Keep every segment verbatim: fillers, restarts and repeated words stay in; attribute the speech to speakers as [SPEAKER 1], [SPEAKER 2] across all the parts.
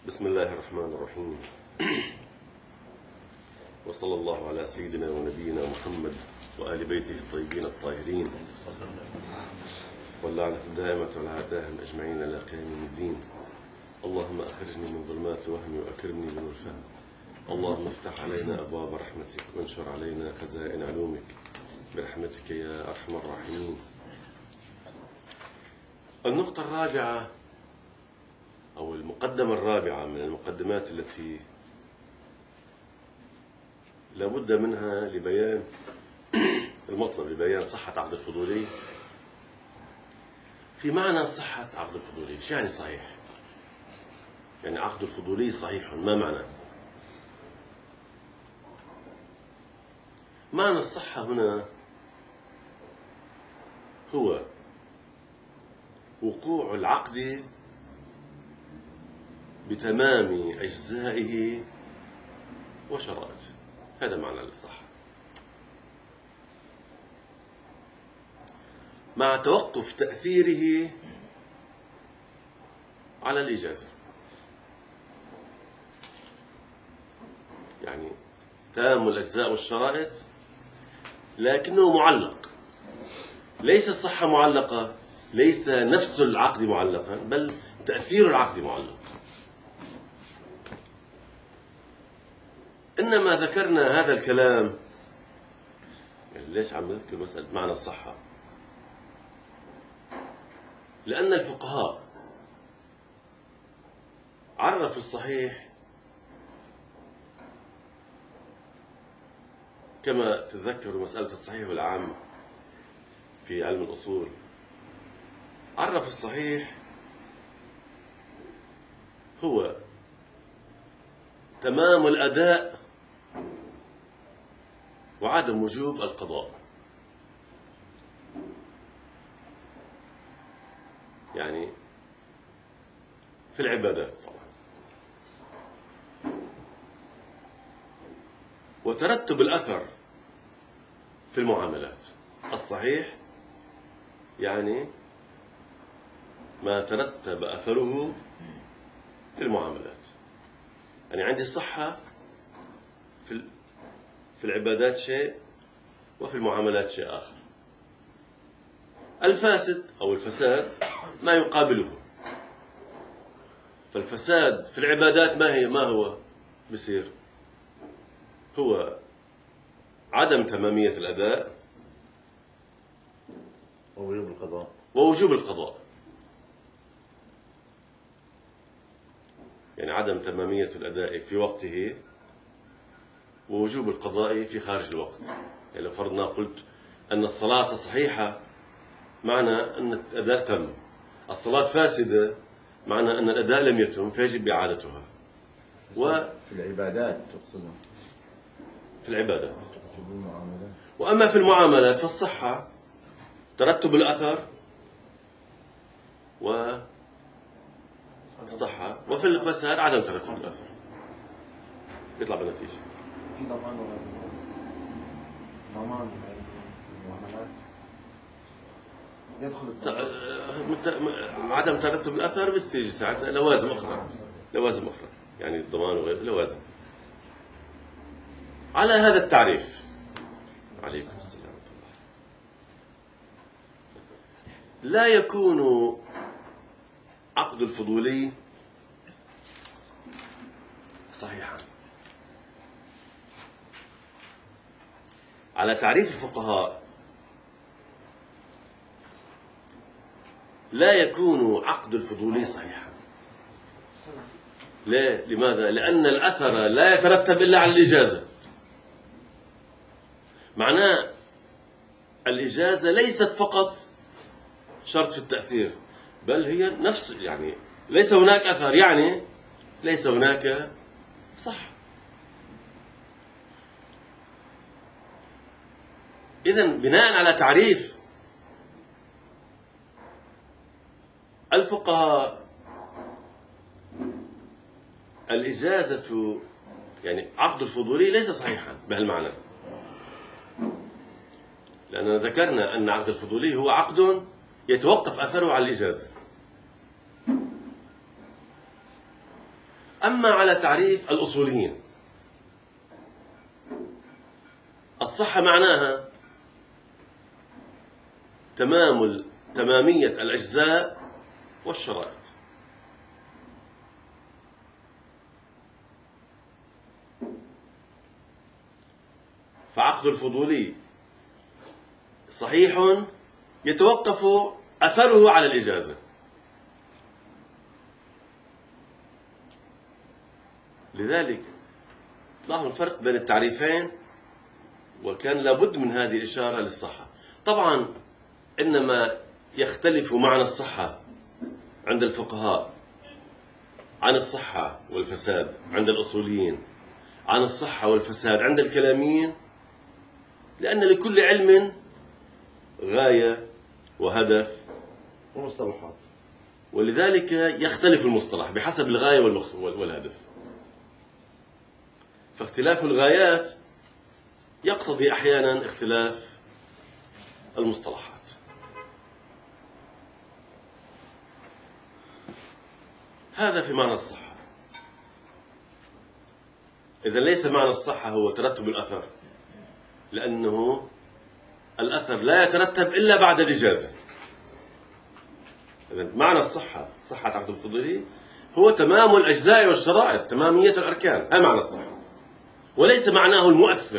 [SPEAKER 1] بسم الله الرحمن الرحيم. وصلى الله على سيدنا ونبينا محمد وآل بيته الطيبين الطاهرين، واللعنة الدائمة على أعدائهم أجمعين إلى قيام الدين. اللهم أخرجني من ظلمات الوهم وأكرمني بنور الفهم. اللهم افتح علينا أبواب رحمتك وانشر علينا خزائن علومك برحمتك يا أرحم الراحمين. النقطة الرابعة أو المقدمة الرابعة من المقدمات التي لابد منها لبيان المطلب لبيان صحة عقد الفضولي. في معنى صحة عقد الفضولي، شو يعني صحيح؟ يعني عقد الفضولي صحيح، ما معنى؟ معنى الصحة هنا هو وقوع العقد بتمام أجزائه وشرائطه، هذا معنى الصحة، مع توقف تأثيره على الإجازة. يعني تام الأجزاء والشرائط لكنه معلق. ليس الصحة معلقة، ليس نفس العقد معلقا، بل تأثير العقد معلق. إنما ذكرنا هذا الكلام، يعني ليش عم نذكر مسألة معنى الصحة؟ لأن الفقهاء عرفوا الصحيح كما تذكروا مسألة الصحيح والعام في علم الأصول. عرفوا الصحيح هو تمام الأداء وعدم وجوب القضاء. يعني في العبادات طبعا، وترتب الأثر في المعاملات. الصحيح يعني ما ترتب أثره في المعاملات. يعني عندي الصحة في في العبادات شيء وفي المعاملات شيء آخر. الفاسد أو الفساد ما يقابله. فالفساد في العبادات ما هي ما هو بصير؟ هو عدم تمامية الأداء
[SPEAKER 2] ووجوب القضاء
[SPEAKER 1] ووجوب القضاء. يعني عدم تمامية الأداء في وقته ووجوب القضاء في خارج الوقت. يعني لو فرضنا قلت أن الصلاة صحيحة معنى أن الأداء تم، الصلاة فاسدة معنى أن الأداء لم يتم فيجب إعادتها.
[SPEAKER 2] و في العبادات تقصدها؟
[SPEAKER 1] في العبادات. وأما في المعاملات فالصحة ترتب الأثر والصحة، وفي الفساد عدم ترتب الأثر، يطلع بالنتيجة.
[SPEAKER 3] في ضمان ولا ضمان المعاملات يدخل
[SPEAKER 1] عدم ترتب الأثر بيصير ساعتها لوازم أخرى، لوازم أخرى يعني الضمان وغيره لوازم. على هذا التعريف، عليكم السلام، لا يكون عقد الفضولي صحيحا. على تعريف الفقهاء لا يكون عقد الفضولي صحيحا. ليه؟ لماذا؟ لأن الأثر لا يترتب إلا على الإجازة. معناه الإجازة ليست فقط شرط في التأثير، بل هي نفس، يعني ليس هناك أثر يعني ليس هناك صح. إذن بناء على تعريف الفقهاء الإجازة يعني عقد الفضولي ليس صحيحا بهالمعنى، لأننا ذكرنا أن عقد الفضولي هو عقد يتوقف أثره على الإجازة. أما على تعريف الأصوليين، الصحة معناها تمام تمامية الأجزاء والشرائط. فعقد الفضولي صحيح يتوقف أثره على الإجازة. لذلك تلاحظوا الفرق بين التعريفين، وكان لابد من هذه الإشارة للصحة. طبعا إنما يختلف معنى الصحة عند الفقهاء عن الصحة والفساد عند الأصوليين، عن الصحة والفساد عند الكلاميين، لأن لكل علم غاية وهدف
[SPEAKER 3] ومصطلحات،
[SPEAKER 1] ولذلك يختلف المصطلح بحسب الغاية والهدف. فاختلاف الغايات يقتضي أحيانا اختلاف المصطلحات. هذا في معنى الصحة. إذا ليس معنى الصحة هو ترتب الأثر، لأنه الأثر لا يترتب إلا بعد الإجازة. إذا معنى الصحة، صحة عقد الفضولي، هو تمام الأجزاء والشرائط، تمامية الأركان، هذا معنى الصحة، وليس معناه المؤثر.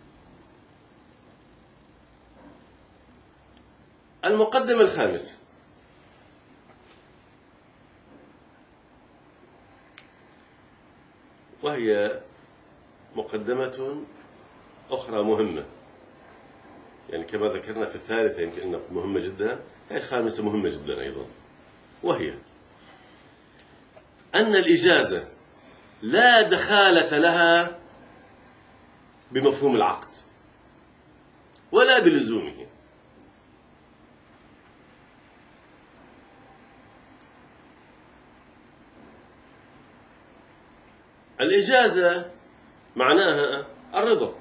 [SPEAKER 1] المقدمة الخامسة، وهي مقدمة أخرى مهمة، يعني كما ذكرنا في الثالثة يمكن أنها مهمة جدا، هي الخامسة مهمة جدا أيضا، وهي أن الإجازة لا دخالة لها بمفهوم العقد ولا بلزومه. الإجازة معناها الرضا.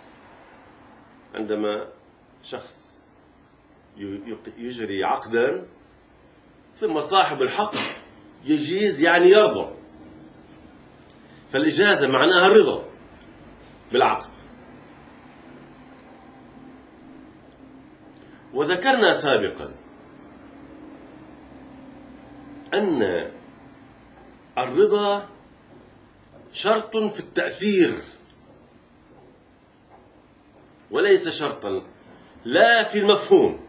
[SPEAKER 1] عندما شخص يجري عقدا ثم صاحب الحق يجيز يعني يرضى، فالإجازة معناها الرضا بالعقد. وذكرنا سابقا أن الرضا شرط في التأثير، وليس شرطا لا في المفهوم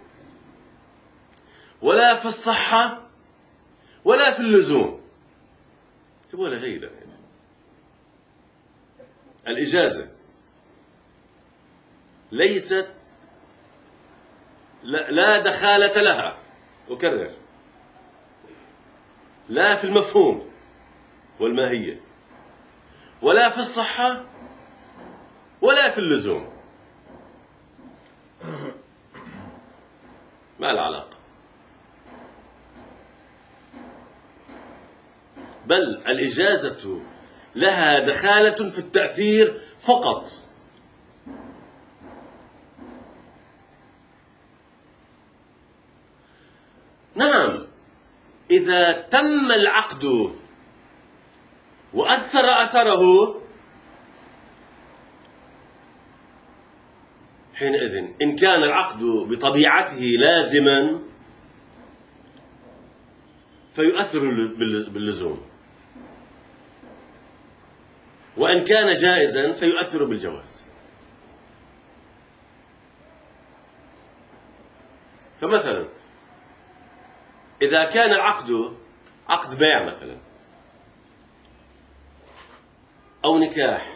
[SPEAKER 1] ولا في الصحة ولا في اللزوم. تبغى جيدة. الإجازة ليست لا دخالة لها، أكرر، لا في المفهوم والماهية ولا في الصحة ولا في اللزوم. ما العلاقة؟ بل الإجازة لها دخالة في التأثير فقط. نعم، إذا تم العقد وأثر أثره حينئذ إن كان العقد بطبيعته لازما فيؤثر باللزوم، وإن كان جائزا فيؤثر بالجواز. فمثلا إذا كان العقد عقد بيع مثلا أو نكاح،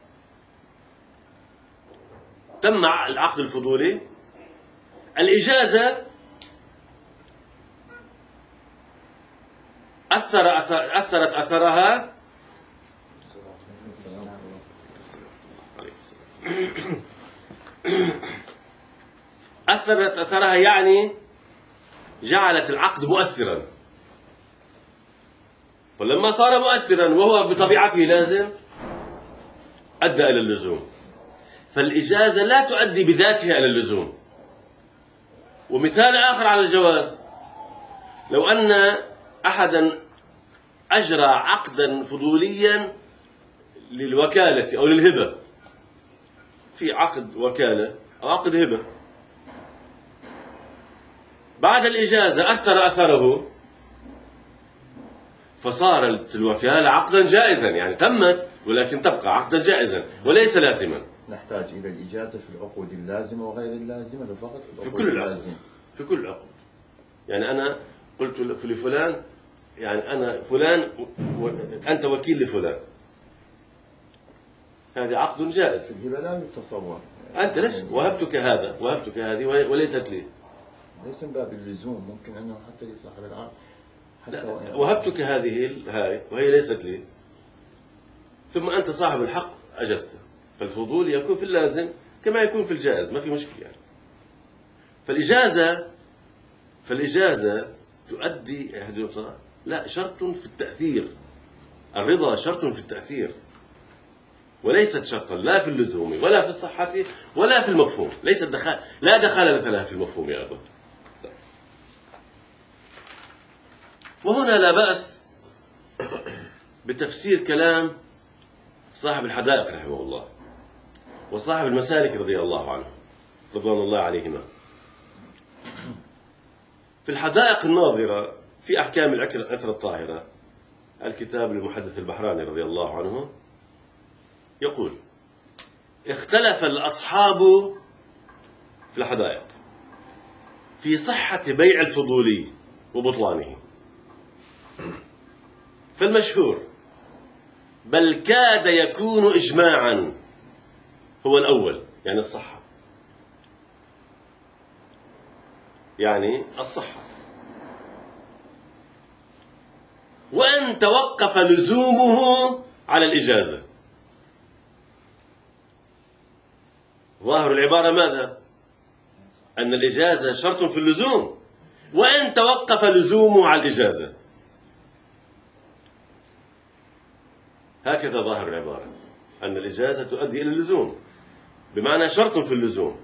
[SPEAKER 1] تم العقد الفضولي، الإجازة أثر أثر أثرت أثرها أثرت أثرها يعني جعلت العقد مؤثرا، فلما صار مؤثرا وهو بطبيعته لازم أدى إلى اللزوم. فالإجازة لا تؤدي بذاتها إلى اللزوم. ومثال آخر على الجواز، لو أن أحدا أجرى عقدا فضوليا للوكالة أو للهبة، في عقد وكالة أو عقد هبة، بعد الإجازة أثر أثره فصارت الوكالة عقدا جائزا، يعني تمت ولكن تبقى عقدا جائزا وليس لازما.
[SPEAKER 2] نحتاج إلى الإجازة في العقود اللازمة وغير اللازمة لو فقط في
[SPEAKER 1] في
[SPEAKER 2] العقود
[SPEAKER 1] كل العقود،
[SPEAKER 2] اللازمة.
[SPEAKER 1] في كل العقود. يعني أنا قلت لفلان، يعني أنا فلان و... أنت وكيل لفلان، هذا عقد جائز.
[SPEAKER 2] في الهبة لا يتصور.
[SPEAKER 1] أنت ليش وهبتك هذا وهبتك هذه وليست لي؟
[SPEAKER 2] ليس من باب اللزوم، ممكن أنه حتى لصاحب العقد حتى
[SPEAKER 1] لا.
[SPEAKER 2] وإن
[SPEAKER 1] وهبتك هذه هاي وهي ليست لي، ثم أنت صاحب الحق أجزت، فالفضول يكون في اللازم كما يكون في الجائز، ما في مشكلة يعني. فالإجازة فالإجازة تؤدي لا شرط في التأثير، الرضا شرط في التأثير وليست شرطا لا في اللزوم ولا في الصحة ولا في المفهوم، ليست دخل لا دخل لها في المفهوم يا أبا. وهنا لا بأس بتفسير كلام صاحب الحدائق رحمه الله وصاحب المسالك رضي الله عنه رضوان الله عليهما. في الحدائق الناظرة في أحكام العترة الطاهرة، الكتاب للمحدث البحراني رضي الله عنه يقول: اختلف الأصحاب في الحدائق في صحة بيع الفضولي وبطلانه، فالمشهور بل كاد يكون إجماعا هو الأول، يعني الصحة، يعني الصحة، وأن توقف لزومه على الإجازة. ظاهر العبارة ماذا؟ أن الإجازة شرط في اللزوم، وأن توقف لزومه على الإجازة. هكذا ظاهر العبارة، أن الإجازة تؤدي إلى اللزوم، بمعنى شرط في اللزوم.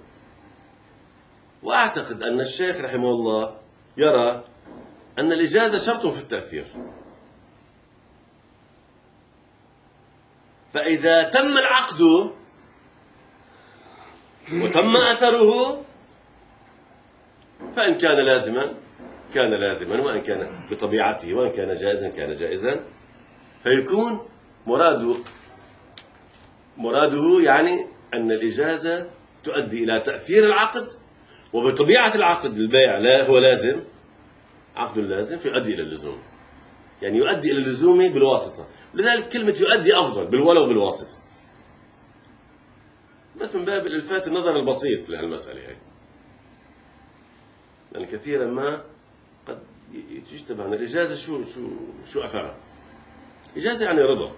[SPEAKER 1] وأعتقد أن الشيخ رحمه الله يرى أن الإجازة شرط في التأثير، فإذا تم العقد وتم أثره فإن كان لازما كان لازما، وإن كان بطبيعته، وإن كان جائزا كان جائزا، فيكون مراده مراده يعني أن الإجازة تؤدي إلى تأثير العقد، وبطبيعة العقد البيع لا هو لازم، عقد لازم فيؤدي إلى اللزوم، يعني يؤدي إلى اللزوم بالواسطة. لذلك كلمة يؤدي أفضل بالولو بالواسطة، بس من باب الإلفات النظر البسيط لهالمسألة هي، لأن كثيرا ما قد يشتبه أن الإجازة شو شو شو أثرها. إجازة يعني رضا.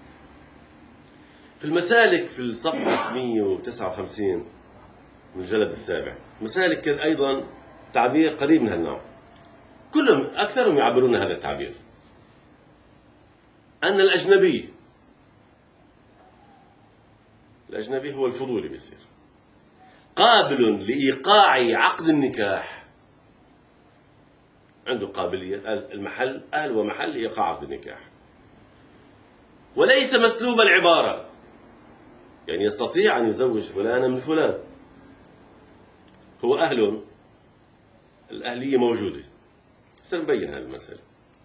[SPEAKER 1] في المسالك في الصفحة مئة وتسعة وخمسين من الجلد السابع، مسالك كان أيضا تعبير قريب من هالنوع، كلهم أكثرهم يعبرون هذا التعبير، أن الأجنبي الأجنبي هو الفضولي بيصير قابل لإيقاع عقد النكاح، عنده قابلية المحل أهل ومحل لإيقاع عقد النكاح، وليس مسلوب العبارة، يعني يستطيع أن يزوج فلانا من فلان، هو أهل، الأهلية موجودة. سنبين هذه المسألة.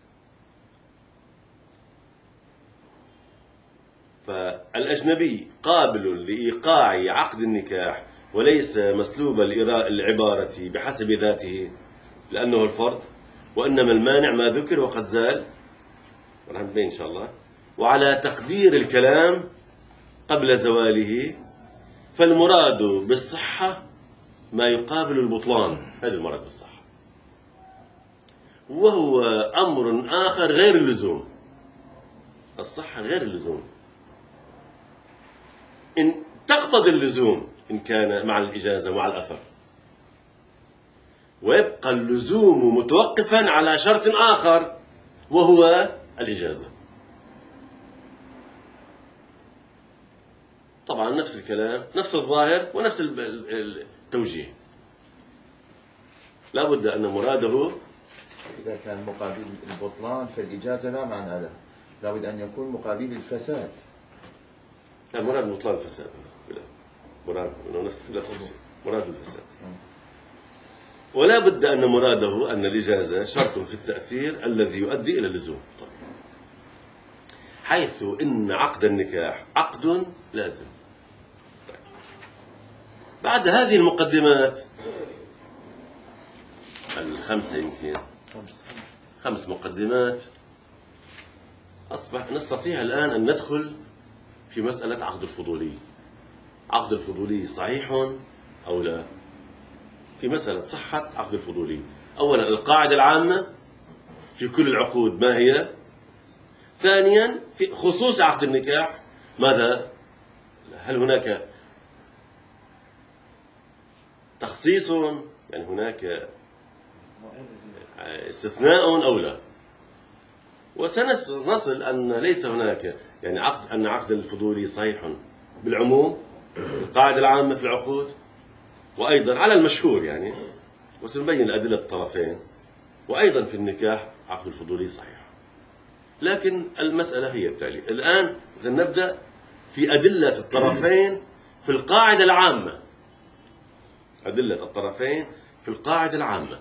[SPEAKER 1] فالأجنبي قابل لإيقاع عقد النكاح وليس مسلوب العبارة بحسب ذاته لأنه الفرد، وإنما المانع ما ذكر وقد زال، راح نبين إن شاء الله. وعلى تقدير الكلام قبل زواله، فالمراد بالصحة ما يقابل البطلان، هذا المراد بالصحة، وهو أمر آخر غير اللزوم. الصحة غير اللزوم، إن تقتضي اللزوم إن كان مع الإجازة ومع الأثر، ويبقى اللزوم متوقفا على شرط آخر وهو الإجازة. طبعا نفس الكلام، نفس الظاهر ونفس التوجيه. لا بد أن مراده
[SPEAKER 2] إذا كان مقابل البطلان فالإجازة لا معنى لها، لابد أن يكون مقابل الفساد.
[SPEAKER 1] لا، مراد بطلان الفساد. لا، مراد انه نفس نفس الشيء، مراد الفساد. ولا بد ان مراده ان الاجازه شرط في التاثير الذي يؤدي الى اللزوم. طيب. حيث ان عقد النكاح عقد لازم. طيب. بعد هذه المقدمات الخمسه يمكن خمس مقدمات، اصبح نستطيع الان ان ندخل في مساله عقد الفضولي. عقد الفضولي صحيح او لا؟ في مسألة صحة عقد الفضولي، أولا القاعدة العامة في كل العقود ما هي؟ ثانيا في خصوص عقد النكاح ماذا؟ هل هناك تخصيص، يعني هناك استثناء أو لا؟ وسنصل أن ليس هناك، يعني عقد أن عقد الفضولي صحيح بالعموم، القاعدة العامة في العقود، وأيضا على المشهور يعني، وسنبين أدلة الطرفين، وأيضا في النكاح عقد الفضولي صحيح. لكن المسألة هي التالية الآن، إذا نبدأ في أدلة الطرفين في القاعدة العامة. أدلة الطرفين في القاعدة العامة.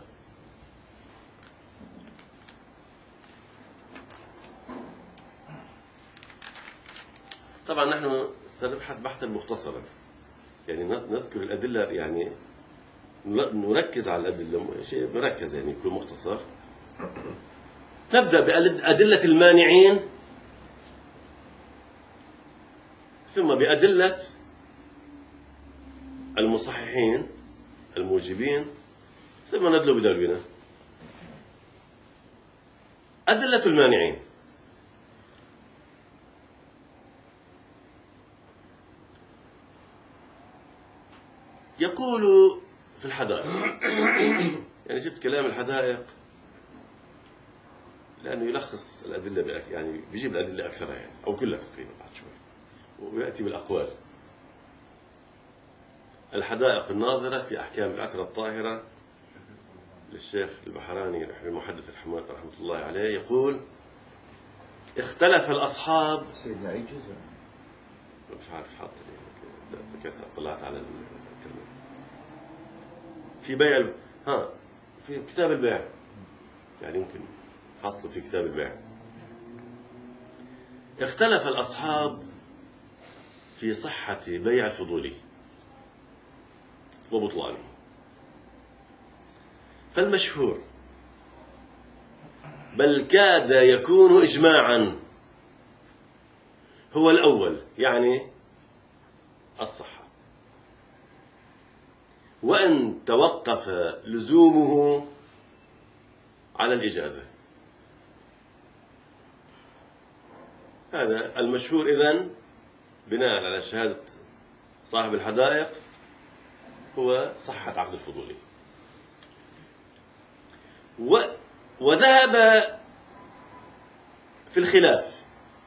[SPEAKER 1] طبعا نحن سنبحث بحثا مختصرا، يعني نذكر الأدلة، يعني نركز على الأدلة، شيء مركز يعني يكون مختصر. نبدأ بأدلة المانعين، ثم بأدلة المصححين الموجبين، ثم ندلو بدلونا. أدلة المانعين: يقول في الحدائق، يعني جبت كلام الحدائق لأنه يلخص الأدلة بأك، يعني بيجيب الأدلة أكثرها يعني أو كلها تقريبا بعد شوي، ويأتي بالأقوال. الحدائق الناظرة في أحكام العترة الطاهرة للشيخ البحراني المحدث الحماد رحمة الله عليه، يقول: اختلف الأصحاب.
[SPEAKER 2] سيدنا أي جزء؟
[SPEAKER 1] مش عارف حاط لي، طلعت على الكلمة في بيع ال... ها في كتاب البيع، يعني يمكن حصله في كتاب البيع. اختلف الأصحاب في صحة بيع الفضولي وبطلانه، فالمشهور بل كاد يكون إجماعا هو الأول، يعني الصحة، وأن توقف لزومه على الإجازة. هذا المشهور إذن بناء على شهادة صاحب الحدائق هو صحة عقد الفضولي. و... وذهب في الخلاف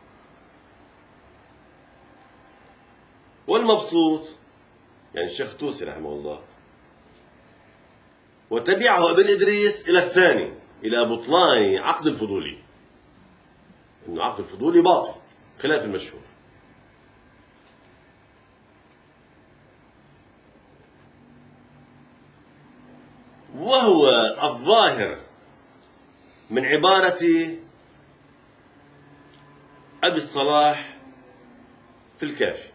[SPEAKER 1] والمبسوط، يعني الشيخ توسي رحمه الله، وتبعه ابن إدريس إلى الثاني، إلى بطلان عقد الفضولي، إن عقد الفضولي باطل خلاف المشهور. وهو الظاهر من عبارة أبي الصلاح في الكافي،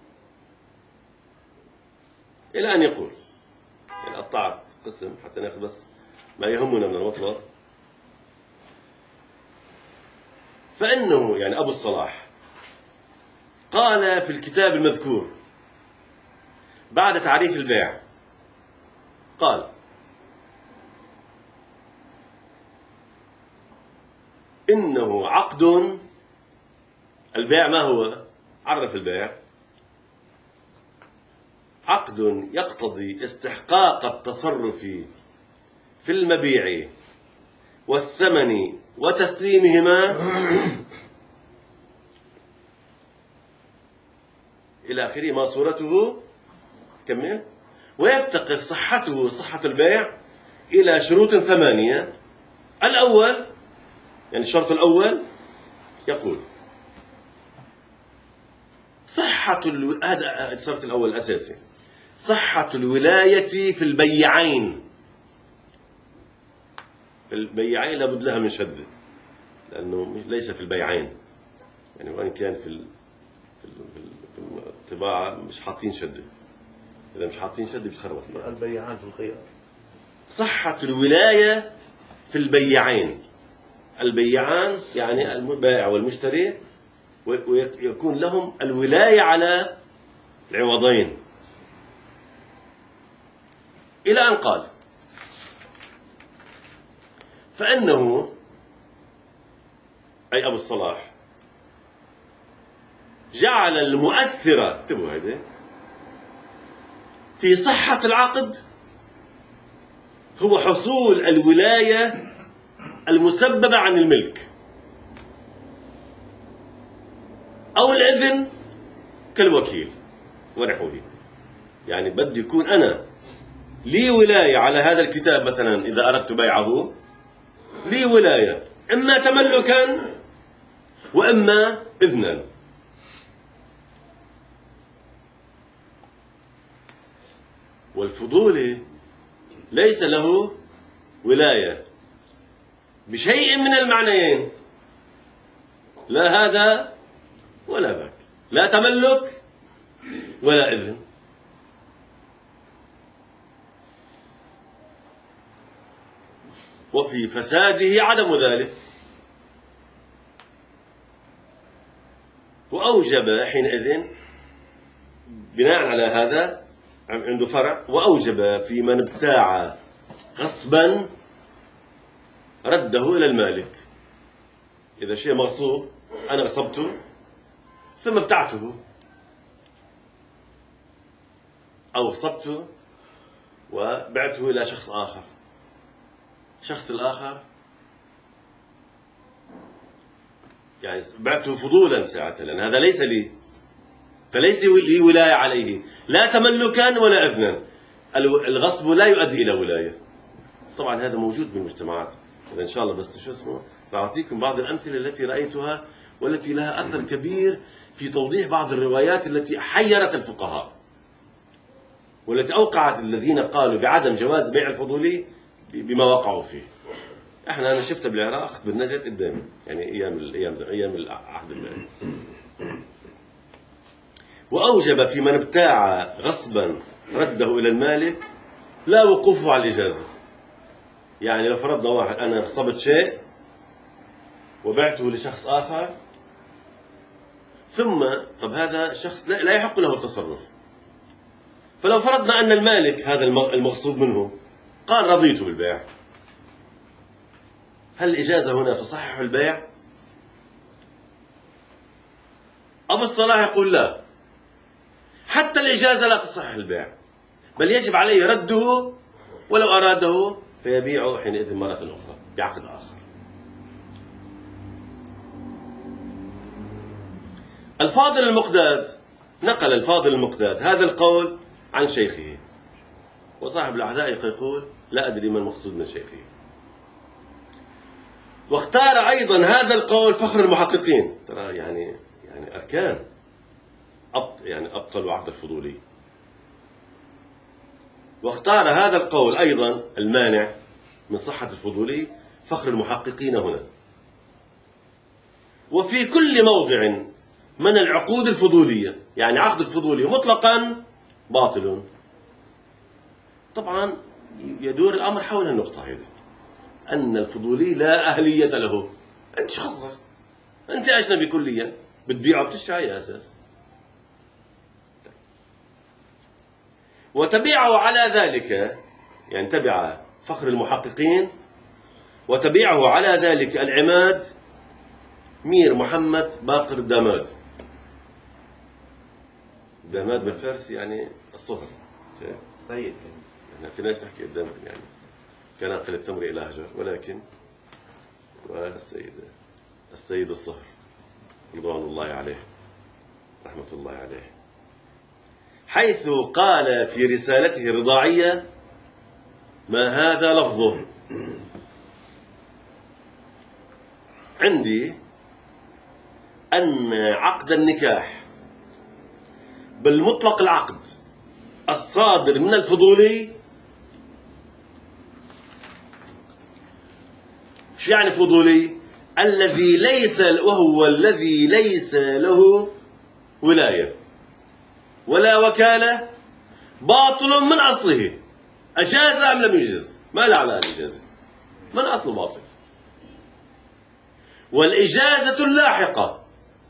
[SPEAKER 1] إلى أن يقول، يعني قطعت قسم حتى ناخذ بس ما يهمنا من المطلب، فإنه يعني أبو الصلاح قال في الكتاب المذكور بعد تعريف البيع، قال: إنه عقد البيع. ما هو؟ عرف البيع: عقد يقتضي استحقاق التصرف في المبيع والثمن وتسليمهما إلى آخره، ما صورته. كمل. ويفتقر صحته، صحة البيع، إلى شروط ثمانية الأول يعني الشرط الأول يقول صحة الو... هذا الشرط الأول الأساسي، صحة الولاية في البيعين. في البيعين لابد لها من شدة، لأنه ليس في البيعين، يعني وإن كان في ال... في, ال... في الطباعة مش حاطين شدة، إذا مش حاطين شدة بتخربط معه.
[SPEAKER 4] البيعان في الخيار.
[SPEAKER 1] صحة الولاية في البيعين، البيعان يعني البائع والمشتري، ويكون لهم الولاية على العوضين. إلى أن قال فإنه أي أبو الصلاح جعل المؤثرة، انتبهوا هذه، في صحة العقد هو حصول الولاية المسببة عن الملك أو الإذن كالوكيل ونحوه. يعني بدي يكون أنا لي ولاية على هذا الكتاب مثلا، إذا أردت بيعه لي ولاية إما تملكا وإما إذنا. والفضولي ليس له ولاية بشيء من المعنيين، لا هذا ولا ذاك، لا تملك ولا إذن. وفي فساده عدم ذلك، وأوجب حينئذ بناء على هذا عنده فرع، وأوجب في من ابتاع غصبا رده إلى المالك. إذا شيء مغصوب أنا غصبته ثم ابتعته، أو غصبته وبعته إلى شخص آخر، الشخص الآخر يعني بعته فضولا ساعة، لأن هذا ليس لي، فليس لي ولاية عليه لا تملكا ولا إذنا. الغصب لا يؤدي إلى ولاية. طبعا هذا موجود بالمجتمعات. إن شاء الله بس شو اسمه بعطيكم بعض الأمثلة التي رأيتها والتي لها أثر كبير في توضيح بعض الروايات التي حيرت الفقهاء، والتي أوقعت الذين قالوا بعدم جواز بيع الفضولي بما وقعوا فيه. احنا انا شفتها بالعراق بالنجد قدامي، يعني ايام الايام ايام العهد المالي. واوجب في من ابتاع غصبا رده الى المالك لا وقوفه على الاجازه. يعني لو فرضنا واحد انا غصبت شيء وبعته لشخص اخر، ثم طب هذا الشخص لا يحق له التصرف، فلو فرضنا ان المالك هذا المغصوب منه قال رضيت بالبيع، هل الإجازة هنا تصحح البيع؟ أبو الصلاح يقول لا، حتى الإجازة لا تصحح البيع، بل يجب عليه رده ولو أراده فيبيعه حينئذ مرة أخرى بعقد آخر. الفاضل المقداد نقل الفاضل المقداد هذا القول عن شيخه، وصاحب الحدائق يقول لا أدري ما المقصود من شيخه. واختار أيضا هذا القول فخر المحققين، ترى يعني يعني أركان أبط يعني أبطل عقد الفضولي. واختار هذا القول أيضا المانع من صحة الفضولي فخر المحققين هنا. وفي كل موضع من العقود الفضولية، يعني عقد الفضولي مطلقا باطل. طبعا يدور الأمر حول النقطة هذه، أن الفضولي لا أهلية له. أنت شخصك، أنت أجنبي كليا، بتبيعه بتشتري على أساس، وتبيعه على ذلك، يعني تبع فخر المحققين وتبيعه على ذلك العماد مير محمد باقر داماد. داماد بالفارسي يعني الصهر،
[SPEAKER 4] سيد،
[SPEAKER 1] احنا في ناس نحكي قدامك يعني كان أقل التمر إلى هجر، ولكن والسيد السيد الصهر رضوان الله عليه رحمة الله عليه، حيث قال في رسالته الرضاعية ما هذا لفظه، عندي أن عقد النكاح بالمطلق العقد الصادر من الفضولي. شو يعني فضولي؟ الذي ليس، وهو الذي ليس له ولاية ولا وكالة، باطل من أصله. أجاز أم لم يجز؟ ما له علاقة الإجازة، من أصله باطل. والإجازة اللاحقة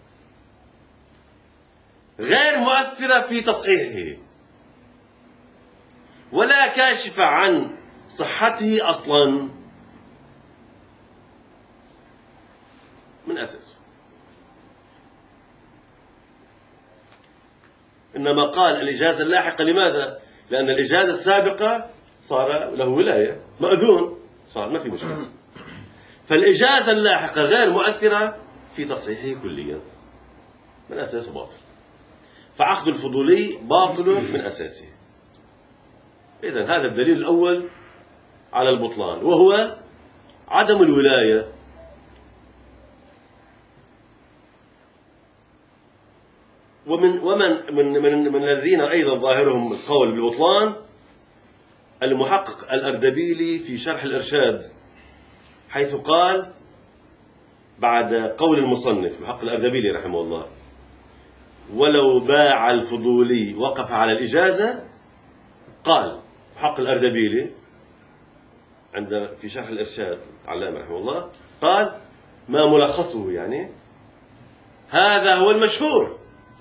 [SPEAKER 1] غير مؤثرة في تصحيحه ولا كاشفة عن صحته أصلا من أساسه. إنما قال الإجازة اللاحقة. لماذا؟ لأن الإجازة السابقة صار له ولاية، مأذون، صار ما في مشكلة. فالإجازة اللاحقة غير مؤثرة في تصحيحه كليا، من أساسه باطل. فعقد الفضولي باطل من أساسه. إذن هذا الدليل الأول على البطلان، وهو عدم الولاية. ومن ومن من من من الذين أيضا ظاهرهم القول بالبطلان المحقق الأردبيلي في شرح الإرشاد، حيث قال بعد قول المصنف المحقق الأردبيلي رحمه الله: ولو باع الفضولي وقف على الإجازة. قال محقق الأردبيلي عند في شرح الإرشاد العلامة رحمه الله، قال ما ملخصه يعني: هذا هو المشهور،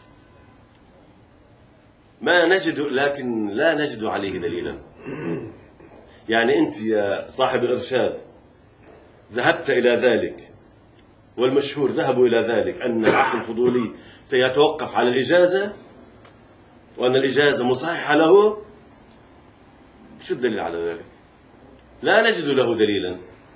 [SPEAKER 1] ما نجد، لكن لا نجد عليه دليلا. يعني أنت يا صاحب الإرشاد ذهبت إلى ذلك، والمشهور ذهبوا إلى ذلك، أن العقد الفضولي يتوقف على الإجازة وأن الإجازة مصححة له. شو الدليل على ذلك؟ لا نجد له دليلا.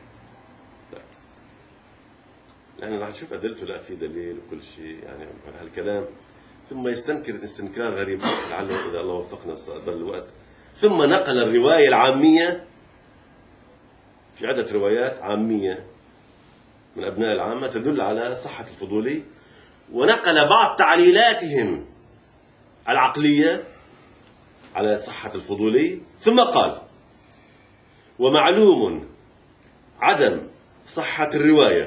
[SPEAKER 1] لأن راح نشوف أدلته، لا في دليل وكل شيء يعني هالكلام. ثم يستنكر استنكار غريب، لعله إذا الله وفقنا بل الوقت. ثم نقل الرواية العامية، في عدة روايات عامية من أبناء العامة تدل على صحة الفضولي، ونقل بعض تعليلاتهم العقلية على صحة الفضولي. ثم قال: ومعلوم عدم صحة الرواية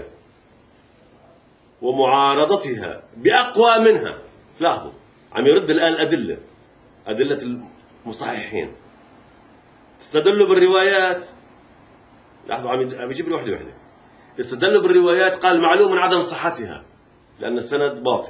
[SPEAKER 1] ومعارضتها بأقوى منها. لاحظوا، عم يرد الآن أدلة أدلة المصححين. استدلوا بالروايات، لاحظوا عم يجيب لي وحده وحده. استدلوا بالروايات، قال معلوم عدم صحتها لأن السند باطل.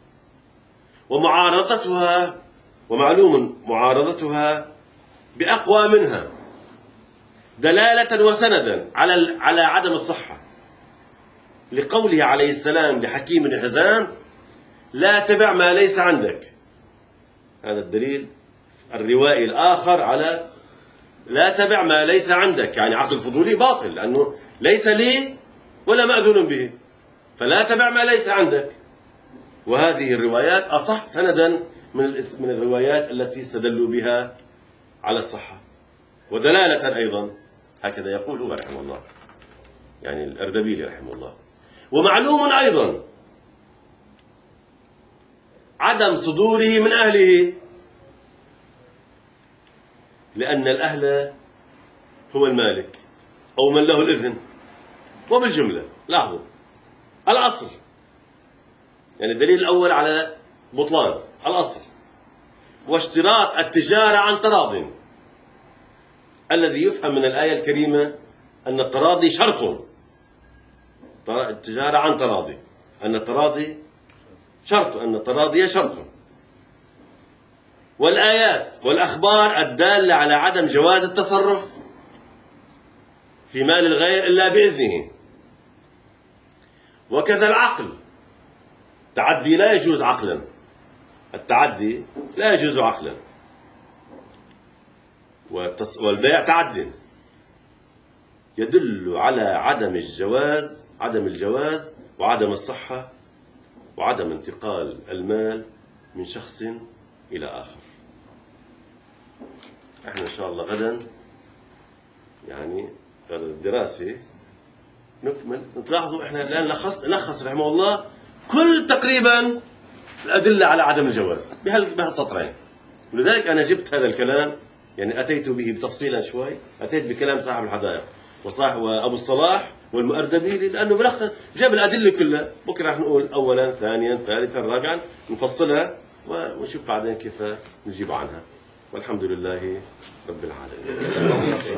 [SPEAKER 1] ومعارضتها، ومعلوم معارضتها بأقوى منها دلالة وسندا على على عدم الصحة، لقوله عليه السلام لحكيم بن حزام: لا تبع ما ليس عندك. هذا الدليل الروائي الآخر على لا تبع ما ليس عندك، يعني عقد الفضولي باطل لأنه ليس لي ولا مأذون به، فلا تبع ما ليس عندك. وهذه الروايات أصح سندا من من الروايات التي استدلوا بها على الصحة ودلالة أيضا. هكذا يقول هو رحمه الله، يعني الأردبيلي رحمه الله. ومعلوم أيضا عدم صدوره من أهله، لأن الأهل هو المالك أو من له الإذن. وبالجملة لاحظوا الأصل، يعني الدليل الأول على بطلان الأصل، واشتراط التجارة عن تراض، الذي يفهم من الآية الكريمة أن التراضي شرط. التجارة عن تراضي، أن التراضي شرط، أن التراضي شرط. والآيات والأخبار الدالة على عدم جواز التصرف في مال الغير إلا بإذنه. وكذا العقل، التعدي لا يجوز عقلا، التعدي لا يجوز عقلا، والبيع تعد، يدل على عدم الجواز، عدم الجواز وعدم الصحة وعدم انتقال المال من شخص إلى آخر. احنا إن شاء الله غدا يعني غدا الدراسة نكمل. تلاحظوا احنا الان لخص لخص رحمه الله كل تقريبا الادله على عدم الجواز بهال بهالسطرين. ولذلك انا جبت هذا الكلام، يعني اتيت به تفصيلا شوي، اتيت بكلام صاحب الحدائق وصاحب وابو الصلاح والمؤردبي، لانه بلخص جاب الادله كلها. بكره رح نقول اولا ثانيا ثالثا رابعا نفصلها ونشوف بعدين كيف نجيب عنها. والحمد لله رب العالمين.